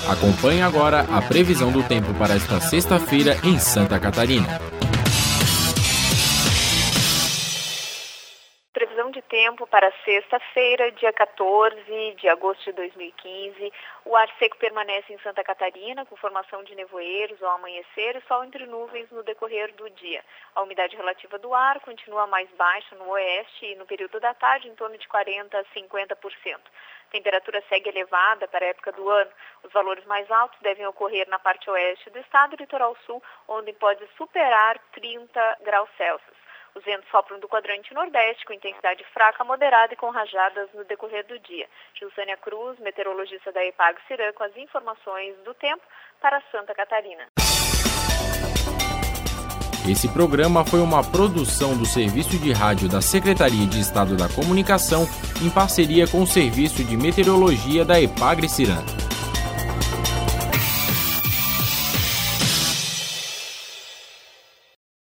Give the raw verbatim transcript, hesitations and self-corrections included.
Acompanhe agora a previsão do tempo para esta sexta-feira em Santa Catarina. Previsão de tempo para sexta-feira, dia quatorze de agosto de dois mil e quinze. O ar seco permanece em Santa Catarina, com formação de nevoeiros ao amanhecer e sol entre nuvens no decorrer do dia. A umidade relativa do ar continua mais baixa no oeste e no período da tarde em torno de quarenta a cinquenta por cento. A temperatura segue elevada para a época do ano. Os valores mais altos devem ocorrer na parte oeste do estado e litoral sul, onde pode superar trinta graus Celsius. Os ventos sopram do quadrante nordeste com intensidade fraca, moderada e com rajadas no decorrer do dia. Gilsânia Cruz, meteorologista da Epagre-Ciran, com as informações do tempo para Santa Catarina. Esse programa foi uma produção do Serviço de Rádio da Secretaria de Estado da Comunicação em parceria com o Serviço de Meteorologia da Epagre-Ciran.